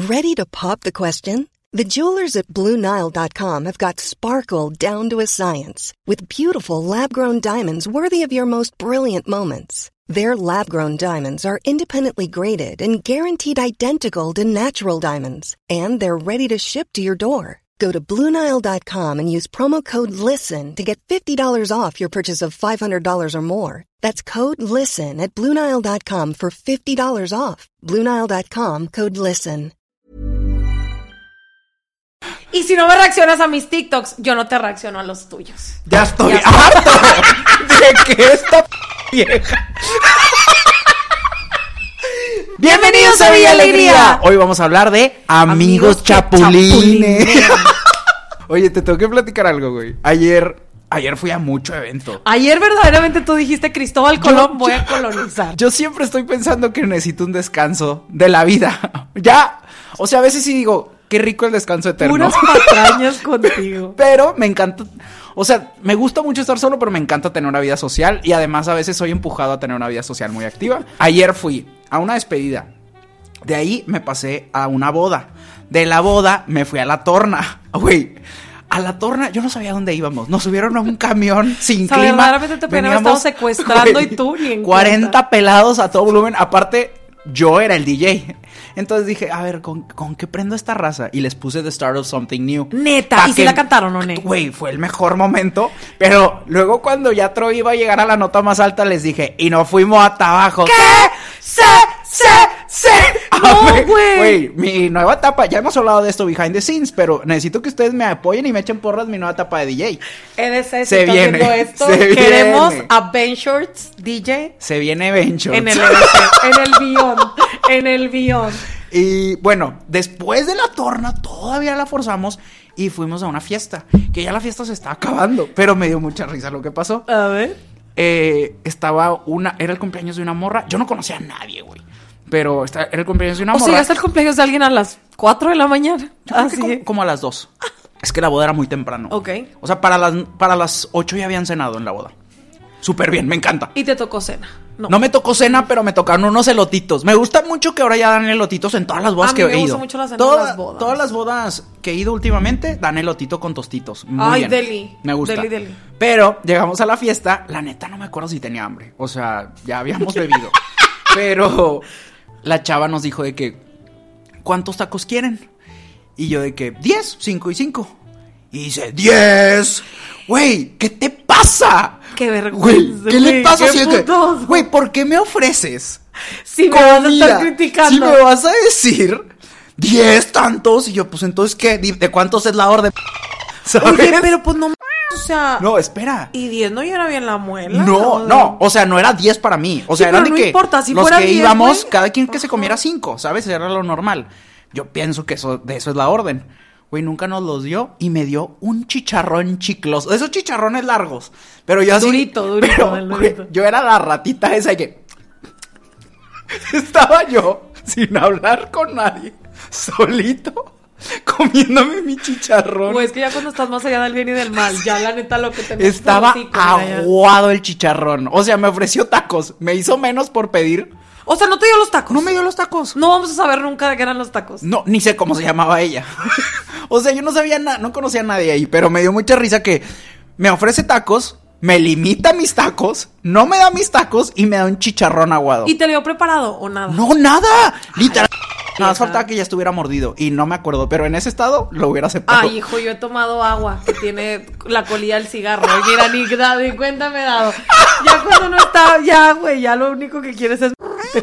Ready to pop the question? The jewelers at BlueNile.com have got sparkle down to a science with beautiful lab-grown diamonds worthy of your most brilliant moments. Their lab-grown diamonds are independently graded and guaranteed identical to natural diamonds, and they're ready to ship to your door. Go to BlueNile.com and use promo code LISTEN to get $50 off your purchase of $500 or more. That's code LISTEN at BlueNile.com for $50 off. BlueNile.com, code LISTEN. Y si no me reaccionas a mis TikToks, yo no te reacciono a los tuyos. Ya estoy harto de que esta vieja. Bienvenidos a Villa Alegría. Hoy vamos a hablar de amigos chapulines. Oye, te tengo que platicar algo, güey. Ayer fui a mucho evento. Ayer verdaderamente tú dijiste, Cristóbal Colón, voy a colonizar. Yo siempre estoy pensando que necesito un descanso de la vida. Ya, o sea, a veces sí digo, qué rico el descanso eterno. Puras patrañas contigo. Pero me encanta, o sea, me gusta mucho estar solo, pero me encanta tener una vida social. Y además a veces soy empujado a tener una vida social muy activa. Ayer fui a una despedida. De ahí me pasé a una boda. De la boda me fui a la torna. Güey, a la torna, yo no sabía dónde íbamos. Nos subieron a un camión sin clima. Verdaderamente te podrían haber estado secuestrando, güey, y tú ni en 40 cuenta. Pelados a todo volumen. Aparte, yo era el DJ. Entonces dije, a ver, ¿con qué prendo esta raza? Y les puse The Start of Something New. Neta, ¿y si la cantaron o no? Güey, fue el mejor momento. Pero luego cuando ya Troy iba a llegar a la nota más alta, les dije, y nos fuimos hasta abajo. ¿Qué? ¡Se! No, güey, mi nueva etapa, ya hemos hablado de esto behind the scenes, pero necesito que ustedes me apoyen y me echen porras mi nueva etapa de DJ. EDC, se viene, haciendo esto. se Queremos viene. a Ben Shorts DJ. Se viene Ben Shorts. En el EDC, en el Beyond. Y bueno, después de la torna todavía la forzamos y fuimos a una fiesta, que ya la fiesta se está acabando, pero me dio mucha risa lo que pasó. A ver. Era el cumpleaños de una morra. Yo no conocía a nadie, güey, pero era el cumpleaños de una morra. O sea, hasta el cumpleaños de alguien a las 4 de la mañana. Yo creo que como a las 2. Es que la boda era muy temprano. Ok. O sea, para las 8 ya habían cenado en la boda. Súper bien, me encanta. ¿Y te tocó cena? No me tocó cena, pero me tocaron unos elotitos. Me gusta mucho que ahora ya dan elotitos en todas las bodas que he ido. A mí me gusta mucho la cena de las bodas. Todas las bodas que he ido últimamente dan elotito con tostitos. Muy bien. Deli. Me gusta. Deli. Pero llegamos a la fiesta, la neta no me acuerdo si tenía hambre. O sea, ya habíamos bebido. Pero la chava nos dijo de que, ¿cuántos tacos quieren? Y yo de que, 10, 5 y 5. Y dice, 10. Güey, ¿qué te pasa? Qué vergüenza. Güey, ¿qué le pasa? Güey, ¿por qué me ofreces si me vas a estar criticando? Si me vas a decir 10 tantos. Y yo, pues entonces, ¿qué? ¿De cuántos es la orden? ¿Sabes? Oye, pero pues no, o sea. No, espera. ¿Y 10 no era bien la muela? No, o sea, no era 10 para mí. O sea, sí, eran de no que importa, si los fuera que 10, íbamos, güey. cada quien que se comiera 5, ¿sabes? Era lo normal. Yo pienso que de eso es la orden. Güey, nunca nos los dio y me dio un chicharrón chicloso. Esos chicharrones largos. Pero yo así. Durito. Güey, yo era la ratita esa y que. Estaba yo sin hablar con nadie, solito, comiéndome mi chicharrón. Güey, es que ya cuando estás más allá del bien y del mal, ya la neta lo que te Estaba aguado el chicharrón. O sea, me ofreció tacos. Me hizo menos por pedir. O sea, ¿no te dio los tacos? No me dio los tacos. No vamos a saber nunca de qué eran los tacos. No, ni sé cómo se llamaba ella. O sea, yo no sabía nada, no conocía a nadie ahí, pero me dio mucha risa que me ofrece tacos, me limita mis tacos, no me da mis tacos y me da un chicharrón aguado. ¿Y te lo dio preparado o nada? No, nada. Literal. Nada más faltaba que ya estuviera mordido y no me acuerdo, pero en ese estado lo hubiera aceptado. Ay, hijo, yo he tomado agua que tiene la colilla del cigarro. Y mira, ni cuenta me he dado. Ya cuando no está, ya, güey, ya lo único que quieres es...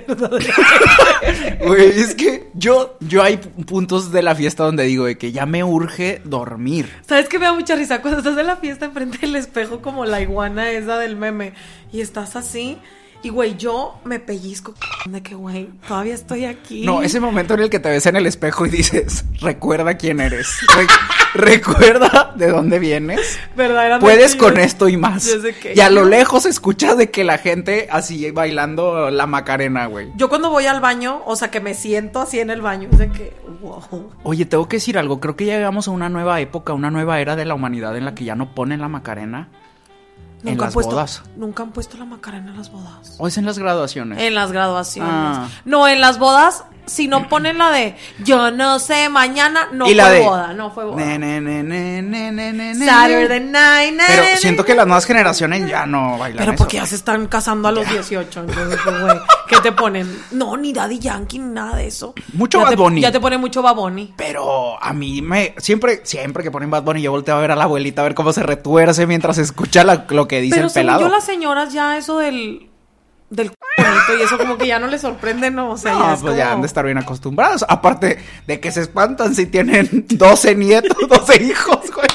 Güey, es que yo hay puntos de la fiesta donde digo de que ya me urge dormir. ¿Sabes qué me da mucha risa? Cuando estás en la fiesta enfrente del espejo como la iguana esa del meme y estás así... Y, güey, yo me pellizco de que, güey, todavía estoy aquí. No, ese momento en el que te ves en el espejo y dices, recuerda quién eres. Recuerda de dónde vienes. Verdaderamente. Puedes con esto y más. Yo sé que y a lo lejos escuchas de que la gente así bailando la Macarena, güey. Yo cuando voy al baño, o sea, que me siento así en el baño, es de que, wow. Oye, tengo que decir algo. Creo que ya llegamos a una nueva época, una nueva era de la humanidad en la que ya no ponen la Macarena. En las bodas. Nunca han puesto la Macarena en las bodas. ¿O es en las graduaciones? En las graduaciones. Ah. No, en las bodas, si no ponen la de yo no sé, mañana, no y la fue de, boda, no fue boda. Saturday night. Pero siento que las nuevas generaciones ya no bailan Pero eso. porque ya se están casando a los 18. Entonces, pues, güey, ¿qué te ponen? No, ni Daddy Yankee, ni nada de eso. Mucho ya Bad Bunny. Ya te ponen mucho Bad Bunny. Pero a mí siempre que ponen Bad Bunny, yo volteo a ver a la abuelita a ver cómo se retuerce mientras escucha lo que dice Pero el pelado. Pero yo las señoras ya eso del bonito y eso como que ya no les sorprende, ¿no? O sea, no, ya es pues como... ya han de estar bien acostumbrados. Aparte de que se espantan si tienen 12 nietos, 12 hijos, güey.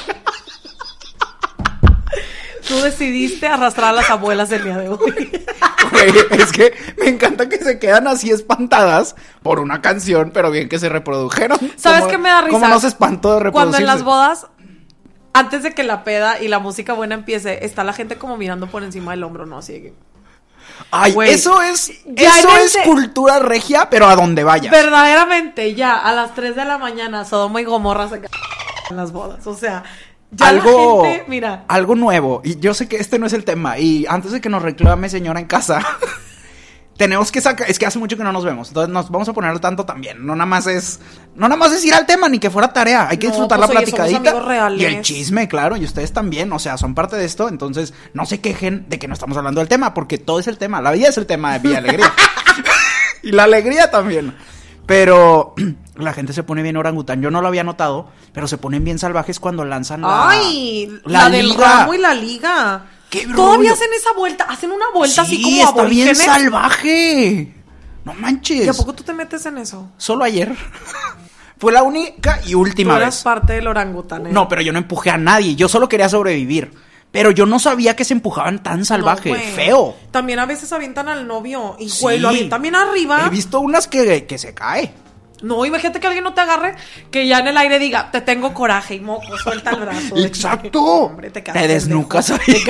Tú decidiste arrastrar a las abuelas del día de hoy. Güey, es que me encanta que se quedan así espantadas por una canción, pero bien que se reprodujeron. ¿Sabes qué me da risa? ¿Cómo no se espantó de reproducirse? Cuando en las bodas, antes de que la peda y la música buena empiece, está la gente como mirando por encima del hombro, ¿no? Así de que... Ay, Güey, eso es ya cultura regia, pero a donde vayas. Verdaderamente, ya a las 3 de la mañana, Sodoma y Gomorra se en las bodas. O sea, ya la gente, mira. Algo nuevo. Y yo sé que este no es el tema. Y antes de que nos reclame señora en casa, tenemos que sacar. Es que hace mucho que no nos vemos. Entonces nos vamos a poner al tanto también. No nada más es ir al tema, ni que fuera tarea. Hay que disfrutar pues, la platicadita. Somos amigos reales. Y el chisme, claro. Y ustedes también. O sea, son parte de esto. Entonces, no se quejen de que no estamos hablando del tema. Porque todo es el tema. La vida es el tema de Villa Alegría. Y la alegría también. Pero la gente se pone bien orangután. Yo no lo había notado, pero se ponen bien salvajes cuando lanzan la del ramo y la liga. ¿Qué todavía hacen esa vuelta? Hacen una vuelta así como está bien aborígenes. salvaje. No manches. ¿Y a poco tú te metes en eso? Solo ayer. Fue la única y última Tú eras vez. parte del orangután, ¿eh? No, pero yo no empujé a nadie. Yo solo quería sobrevivir. Pero yo no sabía que se empujaban tan salvaje. No, güey. Feo. También a veces avientan al novio y, güey, lo avientan bien arriba. He visto unas que se cae. No, imagínate que alguien no te agarre, que ya en el aire diga, te tengo coraje y moco, suelta el brazo. Exacto. Hombre, te desnucas ahí.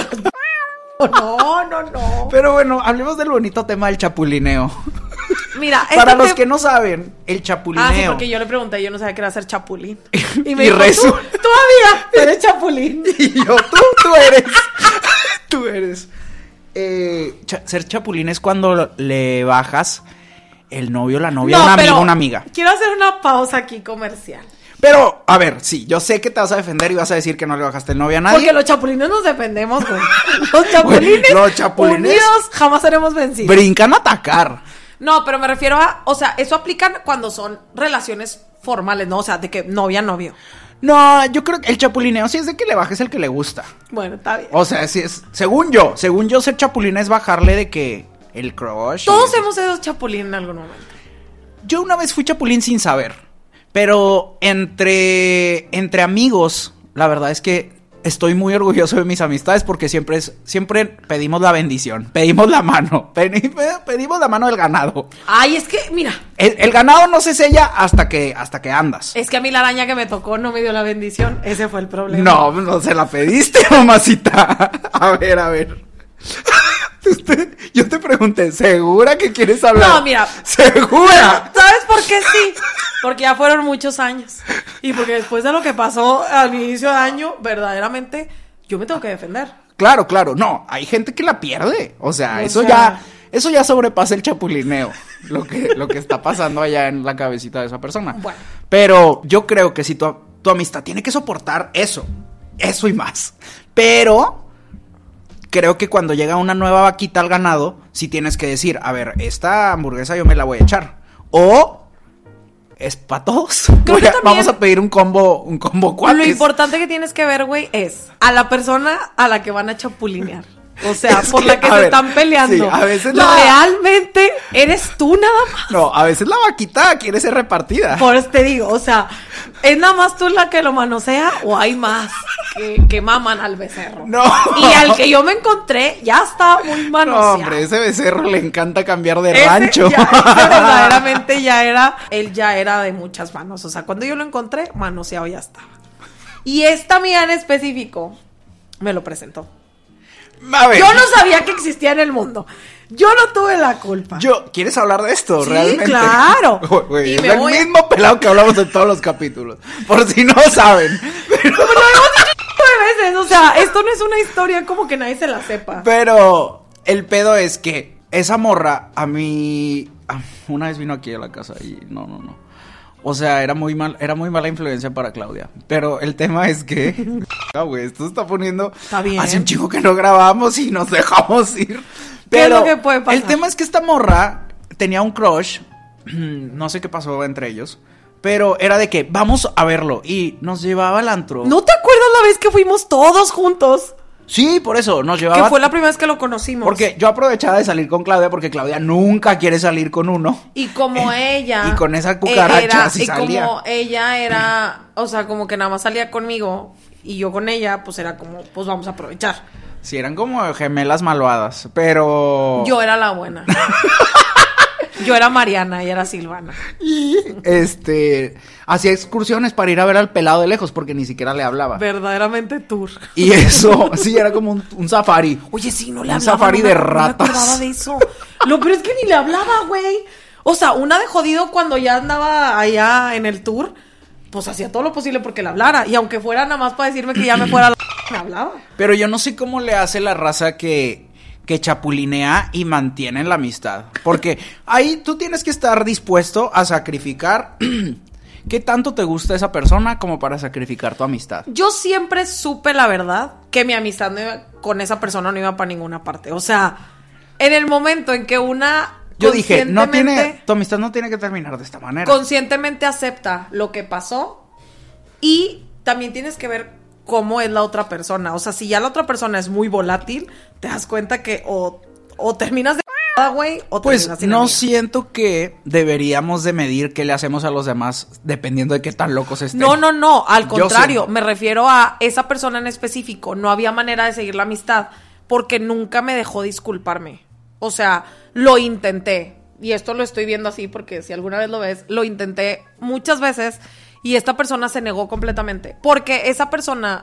No. Pero bueno, hablemos del bonito tema del chapulineo. Mira, para los que no saben, el chapulineo. Ah, sí, porque yo le pregunté, yo no sabía que era ser chapulín. Y me y dijo, todavía, eres chapulín. Y yo, tú eres. Ser chapulín es cuando le bajas el novio, la novia, una amiga. Quiero hacer una pausa aquí comercial. Pero, a ver, sí, yo sé que te vas a defender y vas a decir que no le bajaste el novio a nadie. Porque los chapulines nos defendemos, güey. Los chapulines unidos jamás seremos vencidos. Brincan a atacar. No, pero me refiero a, o sea, eso aplican cuando son relaciones formales, ¿no? O sea, de que novio. No, yo creo que el chapulineo sí es de que le bajes el que le gusta. Bueno, está bien. O sea, sí es, según yo ser chapulín es bajarle de que el crush. Todos hemos sido chapulín en algún momento. Yo una vez fui chapulín sin saber, pero entre amigos, la verdad es que estoy muy orgulloso de mis amistades porque siempre pedimos la bendición, pedimos la mano, pedimos la mano del ganado. Ay, es que, mira. El ganado no se sella hasta que andas. Es que a mí la araña que me tocó no me dio la bendición, ese fue el problema. No se la pediste, mamacita. A ver. Yo te pregunté, ¿segura que quieres hablar? No, mira. ¿Segura? ¿Sabes por qué sí? Porque ya fueron muchos años. Y porque después de lo que pasó al inicio de año, verdaderamente, yo me tengo que defender. Claro. No, hay gente que la pierde. O sea, eso ya sobrepasa el chapulineo. Lo que está pasando allá en la cabecita de esa persona. Bueno. Pero yo creo que si tu amistad tiene que soportar eso y más. Pero creo que cuando llega una nueva vaquita al ganado, sí tienes que decir, a ver, esta hamburguesa yo me la voy a echar. O es para todos. Vamos a pedir un combo cuates. Lo importante que tienes que ver, güey, es a la persona a la que van a chapulinear. O sea, por la que se están peleando. Sí, a veces realmente eres tú nada más. No, a veces la vaquita quiere ser repartida. Por eso te digo, o sea, ¿es nada más tú la que lo manosea o hay más que maman al becerro? No. Y al que yo me encontré ya estaba muy manoseado. No, hombre, ese becerro le encanta cambiar de rancho. Ese verdaderamente él ya era de muchas manos. O sea, cuando yo lo encontré, manoseado ya estaba. Y esta amiga en específico me lo presentó. A ver. Yo no sabía que existía en el mundo. Yo no tuve la culpa. ¿Quieres hablar de esto? Sí, realmente? Claro. Güey, es el mismo pelado que hablamos en todos los capítulos. Por si no saben. Pero lo hemos dicho veces, o sea, esto no es una historia como que nadie se la sepa. Pero el pedo es que esa morra a mí una vez vino aquí a la casa y no. O sea, era muy mala influencia para Claudia. Pero el tema es que güey, esto se está poniendo. Está bien. Hace un chico que no grabamos y nos dejamos ir. Pero ¿qué es lo que puede pasar? El tema es que esta morra tenía un crush. No sé qué pasó entre ellos. Pero era de que vamos a verlo. Y nos llevaba al antro. ¿No te acuerdas la vez que fuimos todos juntos? Sí, por eso nos llevaba. Que fue la primera vez que lo conocimos. Porque yo aprovechaba de salir con Claudia porque Claudia nunca quiere salir con uno. Y como ella. Y con esa cucaracha sí salía. Y como ella era, o sea, como que nada más salía conmigo y yo con ella, pues era como, pues vamos a aprovechar. Sí, eran como gemelas malvadas, pero... Yo era la buena. Yo era Mariana y era Silvana. Y hacía excursiones para ir a ver al pelado de lejos porque ni siquiera le hablaba. Verdaderamente tour. Y eso, sí, era como un safari. Oye, sí, no le un hablaba. Un safari de ratas. No me acordaba de eso. Lo peor es que ni le hablaba, güey. O sea, una de jodido cuando ya andaba allá en el tour, pues hacía todo lo posible porque le hablara. Y aunque fuera nada más para decirme que ya me fuera me hablaba. Pero yo no sé cómo le hace la raza que chapulinea y mantiene la amistad. Porque ahí tú tienes que estar dispuesto a sacrificar qué tanto te gusta esa persona como para sacrificar tu amistad. Yo siempre supe la verdad que mi amistad con esa persona no iba para ninguna parte. O sea, en el momento en que una... Yo dije, tu amistad no tiene que terminar de esta manera. Conscientemente acepta lo que pasó y también tienes que ver cómo es la otra persona. O sea, si ya la otra persona es muy volátil, te das cuenta que o terminas de güey, o pues terminas sin no amiga. siento que deberíamos de medir qué le hacemos a los demás dependiendo de qué tan locos estén. No, al Yo contrario, siento. me refiero a esa persona en específico. No había manera de seguir la amistad porque nunca me dejó disculparme. O sea, lo intenté. Y esto lo estoy viendo así porque si alguna vez lo ves, lo intenté muchas veces y esta persona se negó completamente. Porque esa persona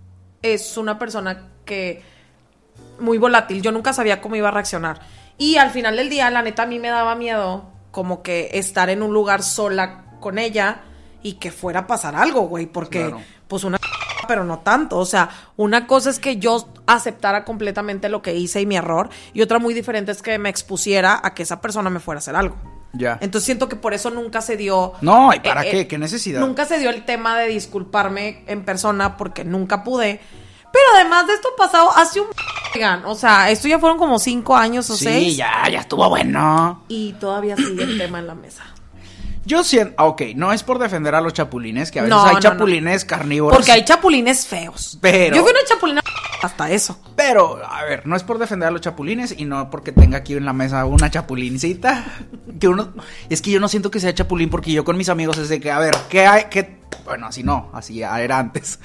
es una persona que muy volátil. Yo nunca sabía cómo iba a reaccionar. Y al final del día, la neta, a mí me daba miedo como que estar en un lugar sola con ella y que fuera a pasar algo, güey. Porque, claro, pues una... pero no tanto. O sea, una cosa es que yo aceptara completamente lo que hice y mi error. Y otra muy diferente es que me expusiera a que esa persona me fuera a hacer algo. Ya. Entonces siento que por eso nunca se dio... No, ¿y para qué? ¿Qué necesidad? Nunca se dio el tema de disculparme en persona porque nunca pude. Pero además de esto pasado hace un... O sea, esto ya fueron como 5 años o 6. Sí, ya estuvo bueno. Y todavía sigue el tema en la mesa. Yo siento... Ok, no es por defender a los chapulines, que a veces No, hay no, chapulines carnívoros. Porque hay chapulines feos. Pero... Yo fui una chapulina hasta eso. Pero, a ver, no es por defender a los chapulines y no porque tenga aquí en la mesa una chapulincita. Que uno... Es que yo no siento que sea chapulín porque yo con mis amigos es de que, a ver, ¿qué hay? ¿Qué? Bueno, así no, así era antes.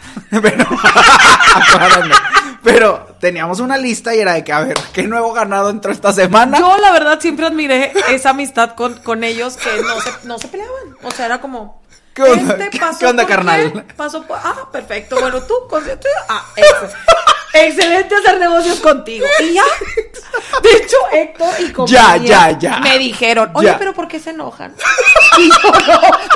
Pero teníamos una lista y era de que, a ver, ¿qué nuevo ganado entró esta semana? Yo, la verdad, siempre admiré esa amistad con ellos que no se peleaban. O sea, era como... ¿Qué onda? ¿Qué onda, carnal? Pasó por... Ah, perfecto. Bueno, tú, consciente. Ah, excelente hacer negocios contigo. Y ya. De hecho, Héctor y compañía Ya. me dijeron, oye, Ya. pero ¿por qué se enojan? Y yo no.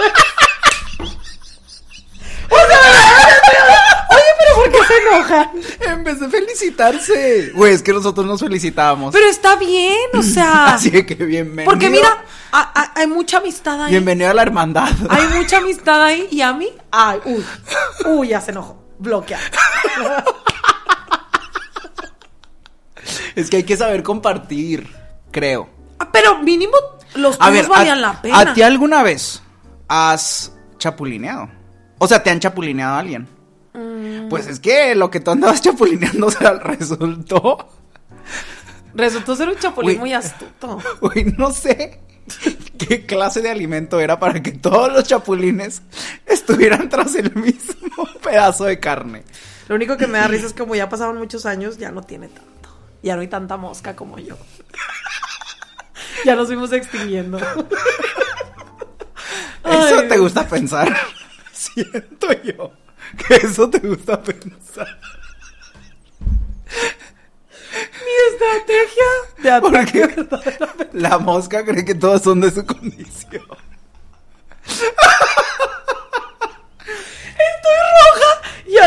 Oye, pero ¿por qué se enojan? En vez de felicitarse. Güey, es que nosotros nos felicitábamos. Pero está bien, o sea. Así que bienvenido. Porque mira, hay mucha amistad ahí. Bienvenido a la hermandad. Hay mucha amistad ahí y a mí, ay, uy, ya se enojó, bloqueado. Es que hay que saber compartir, creo. Pero mínimo los A ver, tuyos valían la pena. ¿a ti alguna vez has chapulineado? O sea, ¿te han chapulineado a alguien? Pues es que lo que tú andabas chapulineando, o sea, resultó ser un chapulín Uy. muy astuto. Uy, no sé qué clase de alimento era para que todos los chapulines estuvieran tras el mismo pedazo de carne. Lo único que me da risa es que como ya pasaron muchos años, ya no tiene tanto. Ya no hay tanta mosca como yo. Ya nos fuimos extinguiendo. Eso Ay. te gusta pensar. Siento yo que eso te gusta pensar. Mi estrategia de ataque. Porque la mosca cree que todos son de su condición. Estoy roja y a la vez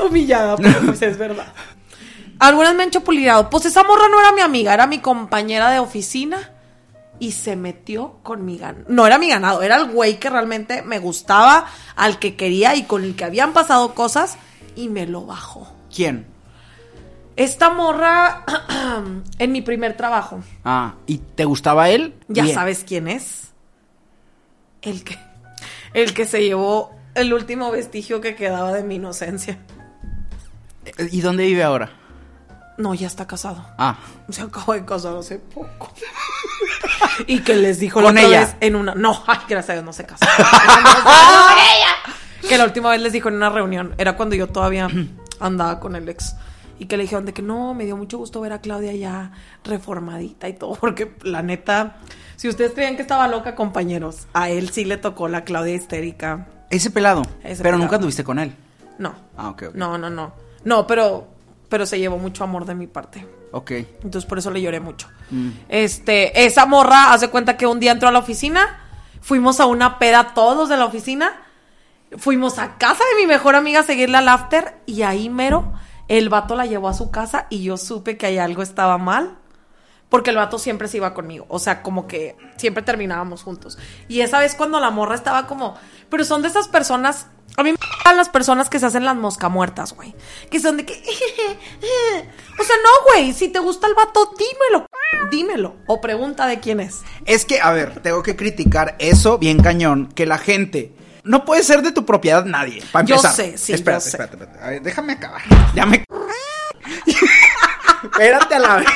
humillada, pero pues es verdad. Algunas me han chapulineado. Pues esa morra no era mi amiga, era mi compañera de oficina. Y se metió con mi ganado. No era mi ganado, era el güey que realmente me gustaba, al que quería y con el que habían pasado cosas. Y me lo bajó. ¿Quién? Esta morra en mi primer trabajo. Ah, ¿y te gustaba él? Ya Bien. sabes quién es. El que se llevó el último vestigio que quedaba de mi inocencia. ¿Y dónde vive ahora? No, ya está casado. Ah. Se acabó de casar hace poco. Y que les dijo ¿Con la otra ella? vez en una... No, ay, gracias a Dios no se casó. ¡Con ella! Que la última vez les dijo en una reunión. Era cuando yo todavía andaba con el ex. Y que le dijeron de que no, me dio mucho gusto ver a Claudia ya reformadita y todo. Porque la neta, si ustedes creían que estaba loca, compañeros, a él sí le tocó la Claudia histérica. Ese pelado. Ese Pero pelado. nunca anduviste con él. No. Ah, ok. No. No, pero se llevó mucho amor de mi parte. Ok. Entonces por eso le lloré mucho. Esa morra hace cuenta que un día entró a la oficina. Fuimos a una peda todos de la oficina. Fuimos a casa de mi mejor amiga a seguirle al after. Y ahí mero, el vato la llevó a su casa. Y yo supe que ahí algo estaba mal. Porque el vato siempre se iba conmigo. O sea, como que siempre terminábamos juntos. Y esa vez cuando la morra estaba como... Pero son de esas personas... A mí me gustan las personas que se hacen las moscamuertas, güey. Que son de que... O sea, no, güey. Si te gusta el vato, dímelo. O pregunta de quién es. Es que, a ver, tengo que criticar eso bien cañón. Que la gente... No puede ser de tu propiedad nadie. Para Yo empezar. sé, sí, Espérate, yo sé. espérate. A ver, déjame acabar. Ya me... Espérate a la vez.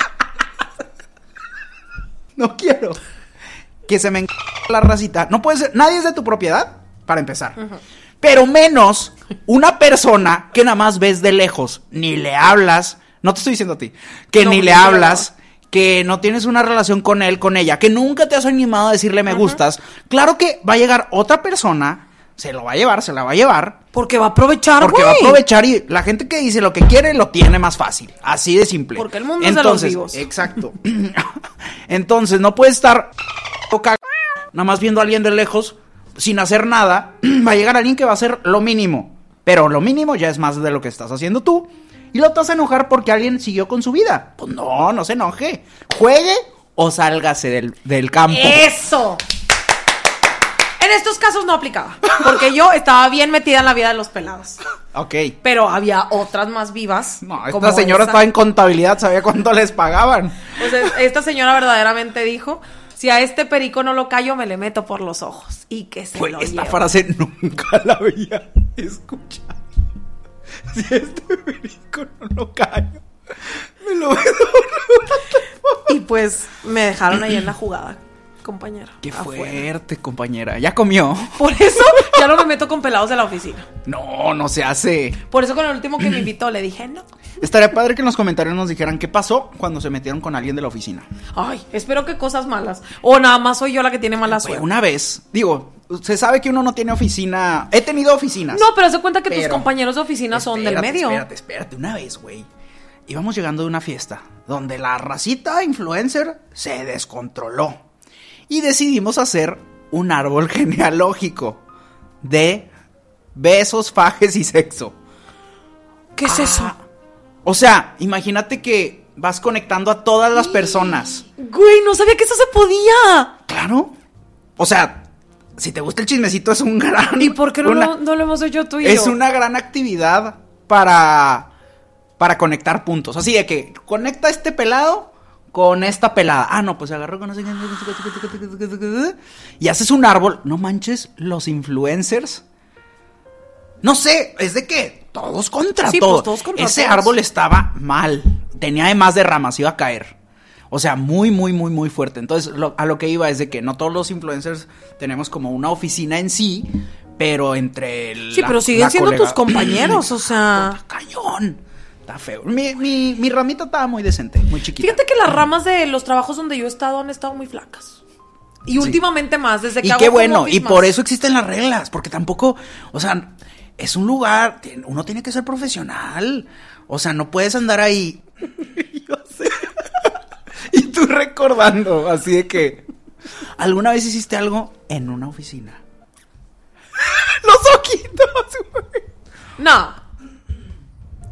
No quiero. Que se me la racita. No puede ser... Nadie es de tu propiedad, para empezar. Pero menos una persona que nada más ves de lejos, ni le hablas. No te estoy diciendo a ti. Que No, ni le no, hablas... Que no tienes una relación con él, con ella, que nunca te has animado a decirle me gustas, claro que va a llegar otra persona, se lo va a llevar, se la va a llevar. Porque va a aprovechar, Porque güey. va a aprovechar y la gente que dice lo que quiere lo tiene más fácil. Así de simple. Porque el mundo es de los vivos. Exacto. Entonces, no puedes estar nada más viendo a alguien de lejos sin hacer nada. Va a llegar alguien que va a hacer lo mínimo. Pero lo mínimo ya es más de lo que estás haciendo tú. Y luego te vas a enojar porque alguien siguió con su vida. Pues no se enoje. Juegue o sálgase del campo. ¡Eso! En estos casos no aplicaba. Porque yo estaba bien metida en la vida de los pelados. Ok. Pero había otras más vivas. No, como esta señora esa. estaba en contabilidad, sabía cuánto les pagaban. O sea, esta señora verdaderamente dijo: si a este perico no lo callo, me le meto por los ojos. Y que se Pues lo esta lleve. frase nunca la había escuchado. Si este perico no lo callo, me lo veo. Y pues me dejaron ahí en la jugada, compañera. Qué afuera. fuerte, compañera. ¿Ya comió? Por eso ya no me meto con pelados de la oficina. No se hace. Por eso con el último que me invitó le dije no. Estaría padre que en los comentarios nos dijeran qué pasó cuando se metieron con alguien de la oficina. Ay, espero que cosas malas. O nada más soy yo la que tiene mala Güey, suerte. una vez, digo, se sabe que uno no tiene oficina. He tenido oficinas. No, pero se cuenta que tus Pero- compañeros de oficina son del medio. Espérate. Una vez, güey. Íbamos llegando de una fiesta donde la racita influencer se descontroló. Y decidimos hacer un árbol genealógico de besos, fajes y sexo. ¿Qué es eso? O sea, imagínate que vas conectando a todas las personas. Güey, no sabía que eso se podía. Claro. O sea, si te gusta el chismecito es un gran... ¿Y por qué no lo hemos hecho tú y Es yo? una gran actividad para conectar puntos. Así de que conecta este pelado con esta pelada. Ah, no, pues se agarró con... Y haces un árbol. No manches, los influencers... No sé, es de que todos contra Sí, todos. pues, todos contra Ese todos. árbol estaba mal. Tenía además de ramas, iba a caer. O sea, muy fuerte. Entonces, a lo que iba es de que no todos los influencers tenemos como una oficina en sí, pero entre Sí, pero siguen siendo tus compañeros, o sea... Está cañón. Está feo. Mi ramita estaba muy decente, muy chiquita. Fíjate que las ramas de los trabajos donde yo he estado han estado muy flacas. Y últimamente más, desde que Y hago qué home bueno, office y más. por eso existen las reglas, porque tampoco, o sea, es un lugar, uno tiene que ser profesional, o sea, no puedes andar ahí. Yo sé. Y tú recordando, así de que, ¿alguna vez hiciste algo en una oficina? Los ojitos, güey. No.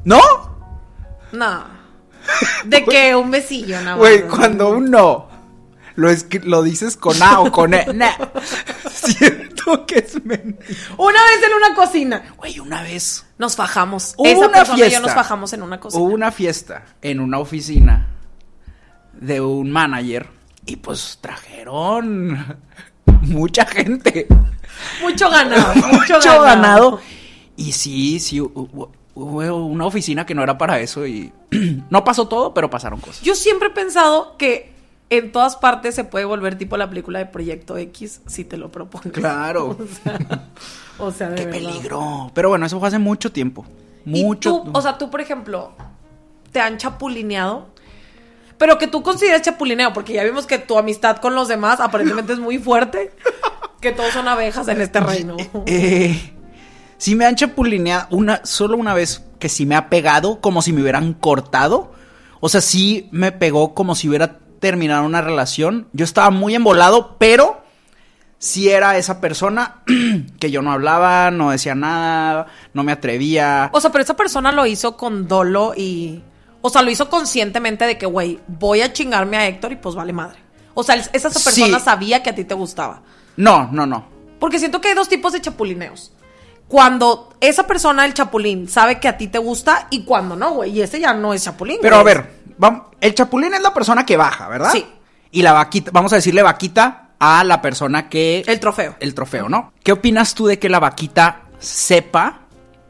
¿No? No. De que un besillo, nada más. Güey, cuando un no lo dices con A o con E. Nah. Siento que es mentira. Una vez en una cocina. Güey, una vez. Nos fajamos. Hubo Esa una persona y yo fiesta. nos fajamos en una cocina. Hubo una fiesta en una oficina de un manager y pues trajeron mucha gente. Mucho ganado. Mucho ganado. Y sí, hubo una oficina que no era para eso y no pasó todo, pero pasaron cosas. Yo siempre he pensado que en todas partes se puede volver tipo la película de Proyecto X si te lo propones. Claro. O sea, de Qué verdad. peligro. Pero bueno, eso fue hace mucho tiempo. Mucho. O sea, tú, por ejemplo, te han chapulineado. Pero que tú consideres chapulineo, porque ya vimos que tu amistad con los demás aparentemente es muy fuerte. Que todos son abejas en este reino. Sí me han chapulineado solo una vez que sí me ha pegado como si me hubieran cortado. O sea, sí me pegó como si hubiera terminado una relación. Yo estaba muy embolado, pero sí era esa persona que yo no hablaba, no decía nada, no me atrevía. O sea, pero esa persona lo hizo con dolo y... O sea, lo hizo conscientemente de que, güey, voy a chingarme a Héctor y pues vale madre. O sea, esa persona Sí. sabía que a ti te gustaba. No. Porque siento que hay dos tipos de chapulineos. Cuando esa persona, el chapulín, sabe que a ti te gusta y cuando no, güey. Y ese ya no es chapulín. Pero a güey. ver, el chapulín es la persona que baja, ¿verdad? Sí. Y la vaquita, vamos a decirle vaquita a la persona que... El trofeo. El trofeo, ¿no? ¿Qué opinas tú de que la vaquita sepa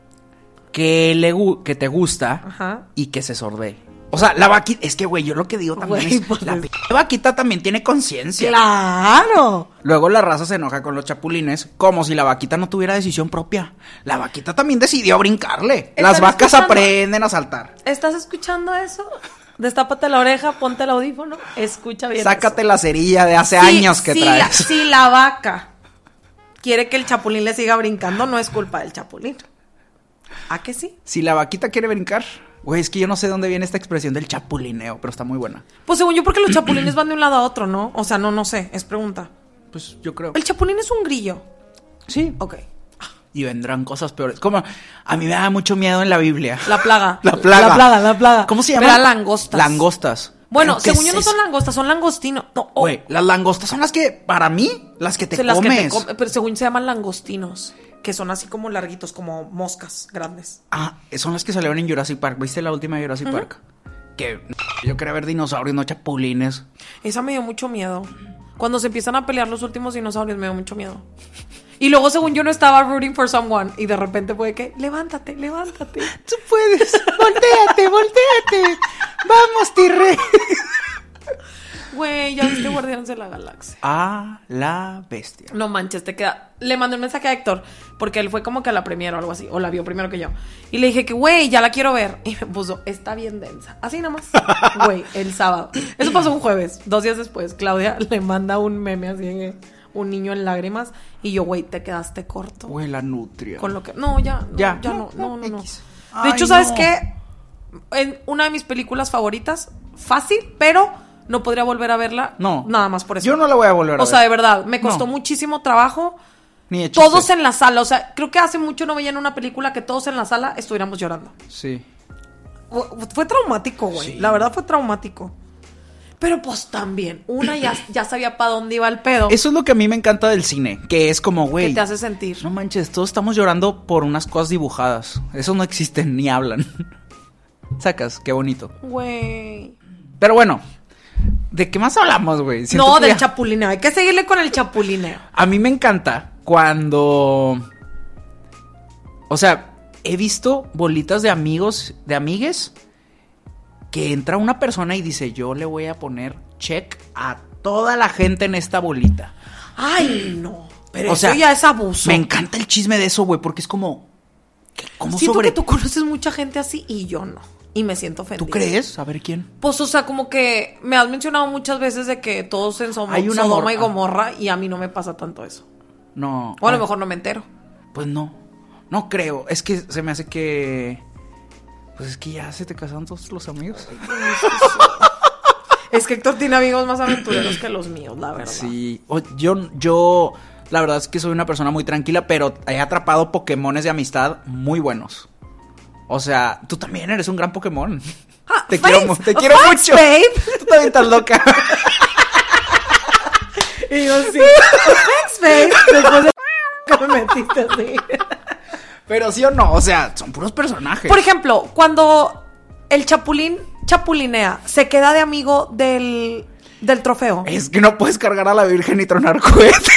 que te gusta Ajá. y que se sorbee? O sea, la vaquita... Es que, güey, yo lo que digo también Güey, es... pues La es- vaquita también tiene conciencia. ¡Claro! Luego la raza se enoja con los chapulines como si la vaquita no tuviera decisión propia. La vaquita también decidió brincarle. Las ¿Están vacas escuchando? aprenden a saltar. ¿Estás escuchando eso? Destápate la oreja, ponte el audífono, escucha bien. Sácate la cerilla de hace Sí, años que sí, traes. si la vaca quiere que el chapulín le siga brincando, no es culpa del chapulín. ¿A que sí? Si la vaquita quiere brincar... Güey, es que yo no sé dónde viene esta expresión del chapulineo, pero está muy buena. Pues según yo, porque los chapulines van de un lado a otro, ¿no? O sea, no sé, es pregunta. Pues yo creo. El chapulín es un grillo. Sí. Ok. Y vendrán cosas peores. Como a mí me da mucho miedo en la Biblia. La plaga. La plaga. La plaga. ¿Cómo se llama? Pero langostas. Langostas. Bueno, ¿Pero qué según es yo no eso? son langostas, son langostinos. No, Güey, las langostas son las que, para mí, las que te las que comes. pero según se llaman langostinos, que son así como larguitos, como moscas grandes. Ah, son las que salieron en Jurassic Park. ¿Viste la última de Jurassic Park? Que yo quería ver dinosaurios, no chapulines. Esa me dio mucho miedo. Cuando se empiezan a pelear los últimos dinosaurios me dio mucho miedo. Y luego, según yo, no estaba rooting for someone. Y de repente fue que, levántate. Tú puedes. Voltéate. Vamos, T-Rex. Güey, ya viste Guardianes de la Galaxia. A la bestia. No manches, te queda. Le mandé un mensaje a Héctor, porque él fue como que a la premiere o algo así, o la vio primero que yo. Y le dije que, güey, ya la quiero ver. Y me puso, está bien densa. Así nada más. Güey, el sábado. Eso pasó un jueves. 2 días después, Claudia le manda un meme así en un niño en lágrimas. Y yo, güey, te quedaste corto. Güey, la nutria. Con lo que. No, ya no. X. De Ay, hecho, ¿sabes no. qué? En una de mis películas favoritas, fácil, pero no podría volver a verla. No. Nada más por eso. Yo no la voy a volver a ver. O sea, de verdad, me costó No. muchísimo trabajo. Ni de chiste. Todos en la sala, o sea, creo que hace mucho no veía en una película que todos en la sala estuviéramos llorando. Sí. Fue traumático, güey. Sí. La verdad fue traumático. Pero pues también, una ya sabía para dónde iba el pedo. Eso es lo que a mí me encanta del cine. Que es como, Que güey. te hace sentir. No manches, todos estamos llorando por unas cosas dibujadas. Esos no existen ni hablan. Sacas, qué bonito. Güey. Pero bueno, ¿de qué más hablamos, güey? Siento No, que del ya- chapulineo. Hay que seguirle con el chapulineo. A mí me encanta cuando... O sea, he visto bolitas de amigos, de amigues, que entra una persona y dice, yo le voy a poner check a toda la gente en esta bolita. Ay, no. Pero O eso sea, ya es abuso. Me encanta el chisme de eso, güey, porque es como... ¿Cómo Siento sobre...? que tú conoces mucha gente así y yo no. Y me siento ofendida. ¿Tú crees? A ver, ¿quién? Pues, o sea, como que me has mencionado muchas veces de que todos en Hay una Sodoma y morra. Gomorra y a mí no me pasa tanto eso. No. O a lo Ay, mejor no me entero. Pues no. No creo. Es que se me hace que... Pues es que ya se te casaron todos los amigos. Es que Héctor tiene amigos más aventureros que los míos, la verdad. Sí. Yo... La verdad es que soy una persona muy tranquila, pero he atrapado Pokémones de amistad muy buenos. O sea, tú también eres un gran Pokémon. Te Thanks. quiero Thanks, mucho. babe. Tú también estás loca. Y yo sí. Thanks, babe. Después de que me metiste así. Pero sí o no, o sea, son puros personajes. Por ejemplo, cuando el chapulín chapulinea, ¿se queda de amigo del trofeo? Es que no puedes cargar a la Virgen y tronar cohetes.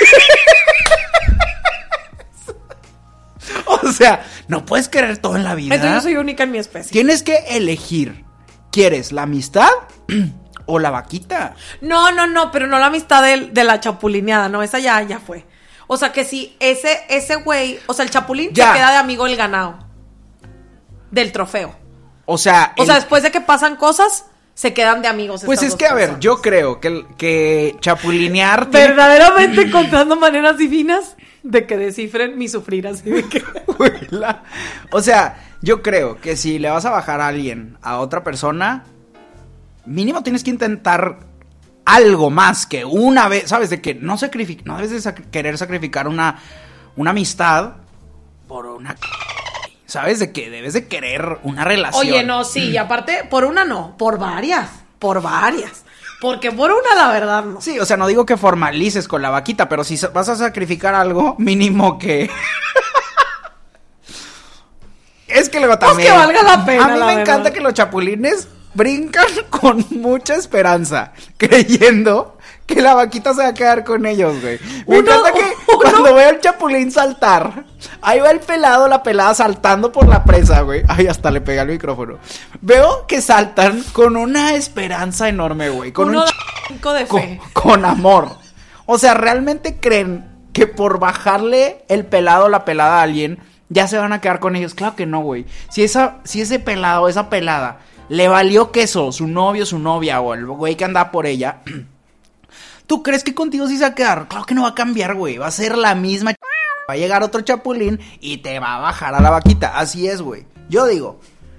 O sea, no puedes querer todo en la vida. Entonces yo soy única en mi especie. Tienes que elegir. ¿Quieres la amistad o la vaquita? No, pero no la amistad de la chapulineada, no, esa ya fue. O sea, que si ese güey, o sea, el chapulín Ya. se queda de amigo del ganado. Del trofeo. O sea, O sea, después de que pasan cosas, se quedan de amigos. pues estas es que, dos a ver, personas. yo creo que chapulinear tiene- Verdaderamente encontrando maneras divinas de que descifren mi sufrir así de que... O sea, yo creo que si le vas a bajar a alguien, a otra persona, mínimo tienes que intentar algo más que una vez, ¿sabes? De que no debes de querer sacrificar una amistad por una... ¿Sabes? De que debes de querer una relación. Oye, no, sí, y aparte, por una no, por varias. Porque por una, la verdad, no. Sí, o sea, no digo que formalices con la vaquita, pero si vas a sacrificar algo, mínimo que... Es que luego también... que valga la pena, A mí la me verdad. encanta que los chapulines brincan con mucha esperanza, creyendo que la vaquita se va a quedar con ellos, güey. Me encanta que cuando veo al chapulín saltar, ahí va el pelado, la pelada saltando por la presa, güey. Ay, hasta le pega el micrófono. Veo que saltan con una esperanza enorme, güey. Con Uno un da 5 de fe. con amor. O sea, ¿realmente creen que por bajarle el pelado o la pelada a alguien ya se van a quedar con ellos? Claro que no, güey. Si ese pelado o esa pelada le valió queso su novio, su novia o el güey que anda por ella, ¿tú crees que contigo sí se va a quedar? Claro que no va a cambiar, güey. Va a ser la misma. Va a llegar otro chapulín y te va a bajar a la vaquita. Así es, güey. Yo digo.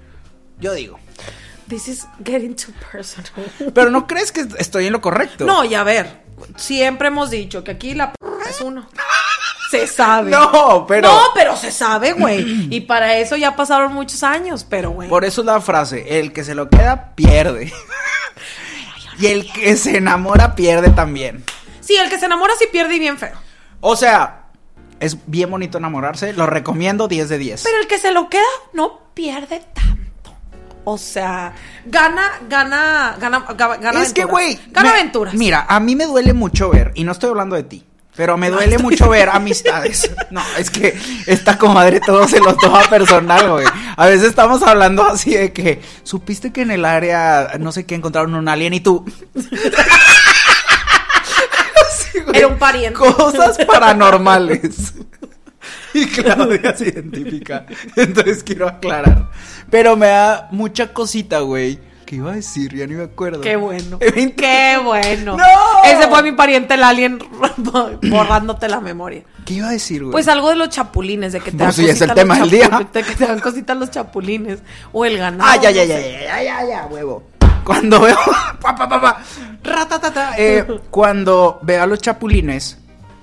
This is getting too personal. Pero ¿no crees que estoy en lo correcto? No, y a ver, siempre hemos dicho que aquí la es uno. Se sabe. No, pero... No, pero se sabe, güey. Y para eso ya pasaron muchos años, pero güey. Por eso es la frase, el que se lo queda, pierde. Y el que se enamora, pierde también. Sí, el que se enamora sí pierde y bien feo. O sea, es bien bonito enamorarse, lo recomiendo 10 de 10. Pero el que se lo queda no pierde tanto. O sea, gana Es que, aventuras. güey, Gana aventuras. Mira, a mí me duele mucho ver, y no estoy hablando de ti, pero me duele mucho ver amistades. No, es que esta comadre todo se lo toma personal, güey. A veces estamos hablando así de que, ¿supiste que en el área, no sé qué, encontraron un alien y tú? Sí, güey, Era un pariente. Cosas paranormales. Y Claudia se identifica. Entonces quiero aclarar. Pero me da mucha cosita, güey. ¿Qué iba a decir? Ya ni me acuerdo. Qué bueno. Qué bueno. ¡No! Ese fue mi pariente el alien borrándote la memoria. ¿Qué iba a decir, güey? Pues algo de los chapulines, de que te Pues dan sí, es el cositas tema los del día. de que te dan cositas los chapulines. O el ganado. Ah, ya, no sé. huevo. Cuando veo... Ratatata. Cuando veo a los chapulines...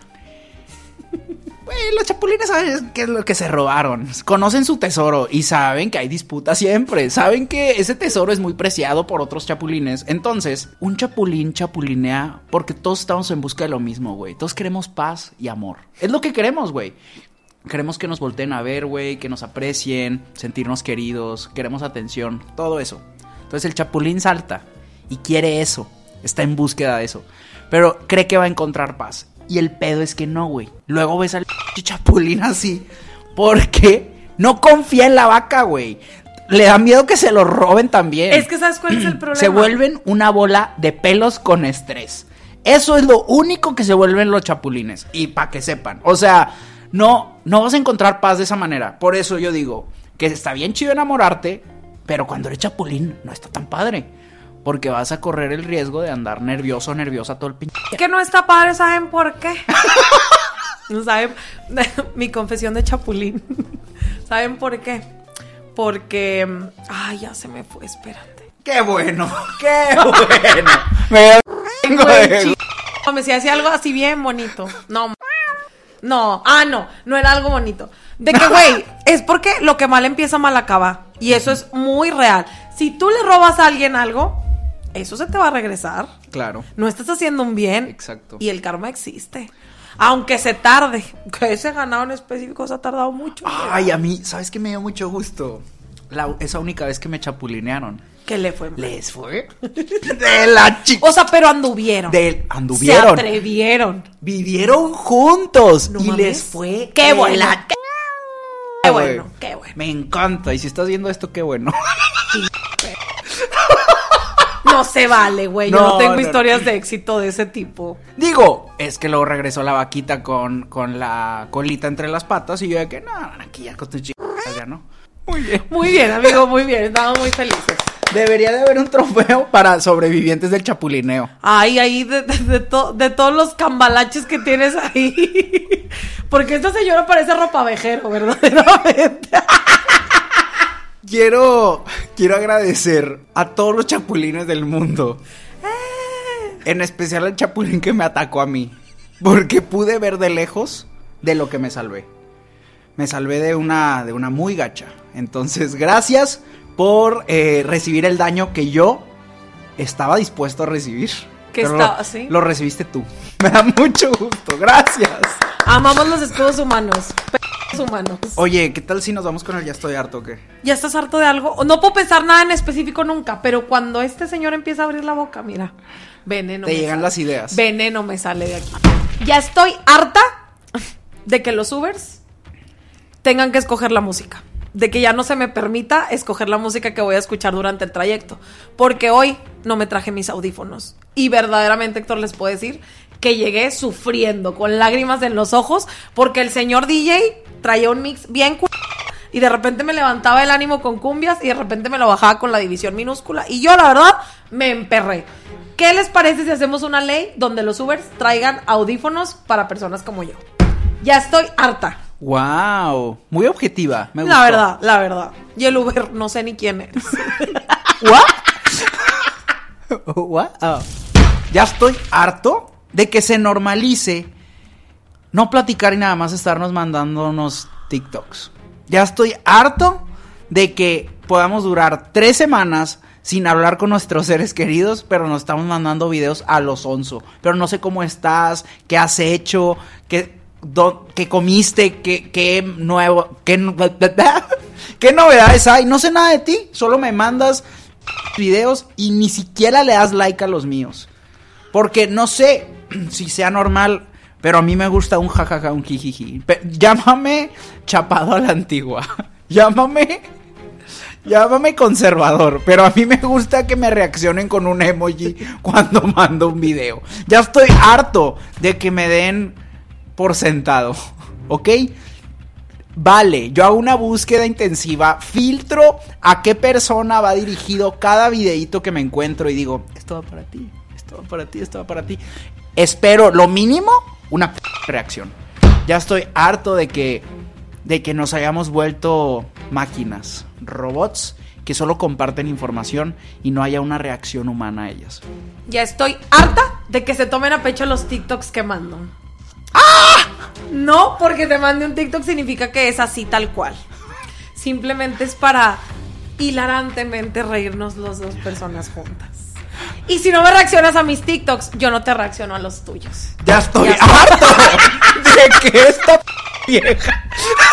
Los chapulines saben qué es lo que se robaron. Conocen su tesoro y saben que hay disputa siempre. Saben que ese tesoro es muy preciado por otros chapulines. Entonces, un chapulín chapulinea porque todos estamos en busca de lo mismo, güey. Todos queremos paz y amor. Es lo que queremos, güey. Queremos que nos volteen a ver, güey, que nos aprecien, sentirnos queridos, queremos atención, todo eso. Entonces el chapulín salta y quiere eso, está en búsqueda de eso, pero cree que va a encontrar paz. Y el pedo es que no, güey. Luego ves al chapulín así porque no confía en la vaca, güey. Le da miedo que se lo roben también. Es que ¿sabes cuál es el problema? Se vuelven una bola de pelos con estrés. Eso es lo único que se vuelven los chapulines. Y para que sepan, o sea, no vas a encontrar paz de esa manera. Por eso yo digo que está bien chido enamorarte, pero cuando eres chapulín no está tan padre. Porque vas a correr el riesgo de andar nervioso o nerviosa todo el pinche. Que no está padre, ¿saben por qué? No saben. Mi confesión de chapulín. ¿Saben por qué? Porque. Ay, ya se me fue, espérate. ¡Qué bueno! ¡Qué bueno! Me da Me decía así algo así bien bonito. No, No, no era algo bonito. De que, güey, es porque lo que mal empieza, mal acaba. Y eso es muy real. Si tú le robas a alguien algo, eso se te va a regresar. Claro. No estás haciendo un bien. Exacto. Y el karma existe. Aunque se tarde. Que ese ganado en específico se ha tardado mucho. Ay, a mí, ¿sabes qué me dio mucho gusto? Esa única vez que me chapulinearon. ¿Qué le fue? ¿Les fue? De la chica. O sea, pero anduvieron. Anduvieron. Se atrevieron. Vivieron juntos. No y mames. les fue. Qué bueno. Qué güey. bueno, qué bueno. Me encanta. Y si estás viendo esto, qué bueno. No se vale, güey. Yo no tengo historias de éxito de ese tipo. Digo, es que luego regresó la vaquita con la colita entre las patas. Y yo de que, no, aquí ya con tus chicas, ya no. Muy bien. Muy bien, amigo, muy bien. Estamos muy felices. Debería de haber un trofeo para sobrevivientes del chapulineo. Ay, ahí de todos los cambalaches que tienes ahí. Porque esta señora parece ropavejero, verdaderamente. Quiero agradecer a todos los chapulines del mundo. En especial al chapulín que me atacó a mí. Porque pude ver de lejos de lo que me salvé. Me salvé de una muy gacha. Entonces, gracias por recibir el daño que yo estaba dispuesto a recibir. ¿Sí? Lo recibiste tú. Me da mucho gusto. Gracias. Amamos los escudos humanos. Humanos. Oye, ¿qué tal si nos vamos con el ya estoy harto o qué? ¿Ya estás harto de algo? No puedo pensar nada en específico nunca, pero cuando este señor empieza a abrir la boca, mira, veneno. Te llegan las ideas. Veneno me sale de aquí. Ya estoy harta de que los Ubers tengan que escoger la música. De que ya no se me permita escoger la música que voy a escuchar durante el trayecto. Porque hoy no me traje mis audífonos. Y verdaderamente, Héctor, les puedo decir que llegué sufriendo, con lágrimas en los ojos, porque el señor DJ traía un mix bien y de repente me levantaba el ánimo con cumbias y de repente me lo bajaba con la división minúscula. Y yo, la verdad, me emperré. ¿Qué les parece si hacemos una ley donde los Ubers traigan audífonos para personas como yo? Ya estoy harta. Wow, muy objetiva, me gustó. La verdad. Y el Uber, no sé ni quién eres. What? Oh. Ya estoy harto de que se normalice no platicar y nada más estarnos mandándonos TikToks. Ya estoy harto de que podamos durar 3 semanas sin hablar con nuestros seres queridos, pero nos estamos mandando videos a lo sonso. Pero no sé cómo estás, qué has hecho, qué comiste, qué novedades hay. No sé nada de ti, solo me mandas videos y ni siquiera le das like a los míos. Porque no sé si sea normal, pero a mí me gusta un jajaja, un jijiji. Llámame chapado a la antigua. Llámame conservador, pero a mí me gusta que me reaccionen con un emoji cuando mando un video. Ya estoy harto de que me den por sentado, ¿ok? Vale, yo hago una búsqueda intensiva, filtro a qué persona va dirigido cada videíto que me encuentro y digo, esto va para ti, esto va para ti, esto va para ti. Espero, lo mínimo, una reacción. Ya estoy harto de que nos hayamos vuelto máquinas, robots que solo comparten información y no haya una reacción humana a ellas. Ya estoy harta de que se tomen a pecho los TikToks que mando. ¡Ah! No, porque te mande un TikTok significa que es así tal cual. Simplemente es para hilarantemente reírnos las dos personas juntas. Y si no me reaccionas a mis TikToks, yo no te reacciono a los tuyos. Ya estoy harto de que esta vieja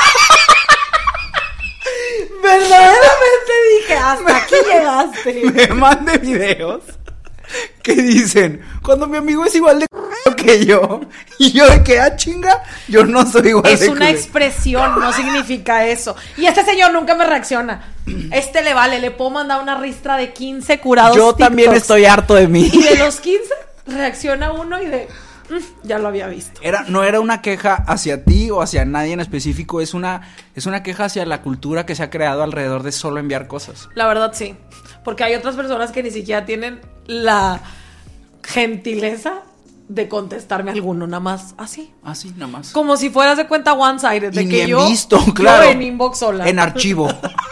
verdaderamente dije, hasta aquí llegaste. Me mande videos que dicen, cuando mi amigo es igual de que yo, y yo de que, chinga, yo no soy igual es de una expresión, no significa eso. Y este señor nunca me reacciona. Le vale, le puedo mandar una ristra de 15 curados Yo TikToks. También estoy harto de mí. Y de los 15 reacciona uno y de ya lo había visto. No era una queja hacia ti o hacia nadie en específico, es una queja hacia la cultura que se ha creado alrededor de solo enviar cosas. La verdad sí, porque hay otras personas que ni siquiera tienen la gentileza de contestarme alguno, nada más así. Así, nada más. Como si fueras de cuenta one-sided, de y que ni yo, visto, claro, yo en inbox sola. En archivo.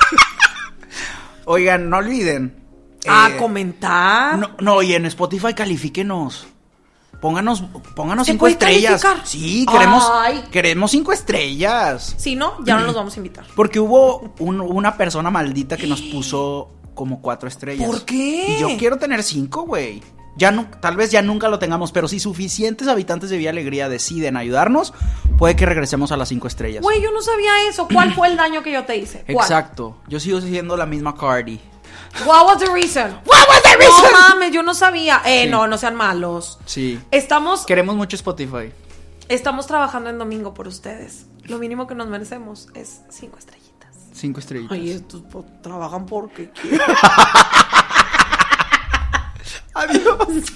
Oigan, no olviden. Comentar. No, y en Spotify califíquenos. Pónganos ¿Se 5 puede estrellas. calificar? Sí, Ay. queremos 5 estrellas. Si no, ya no los vamos a invitar. Porque hubo una persona maldita que nos puso como 4 estrellas. ¿Por qué? Y yo quiero tener 5, güey. Ya no, tal vez ya nunca lo tengamos, pero si suficientes habitantes de Villa Alegría deciden ayudarnos, puede que regresemos a las 5 estrellas. Güey, yo no sabía eso. ¿Cuál fue el daño que yo te hice? ¿Cuál? Exacto. Yo sigo siendo la misma Cardi. What was the reason? What was the reason? No mames, yo no sabía. Sí. No sean malos. Sí. Queremos mucho Spotify. trabajando en domingo por ustedes. Lo mínimo que nos merecemos es 5 estrellitas. 5 estrellitas. Ay, estos trabajan porque quieren. Adiós.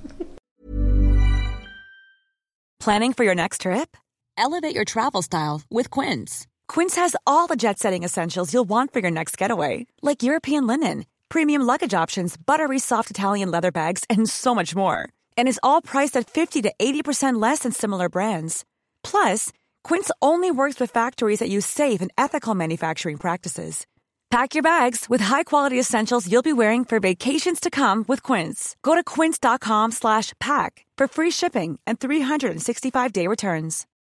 Planning for your next trip? Elevate your travel style with Quince. Quince has all the jet-setting essentials you'll want for your next getaway, like European linen, premium luggage options, buttery soft Italian leather bags, and so much more. And is all priced at 50 to 80% less than similar brands. Plus, Quince only works with factories that use safe and ethical manufacturing practices. Pack your bags with high-quality essentials you'll be wearing for vacations to come with Quince. Go to quince.com/pack for free shipping and 365-day returns.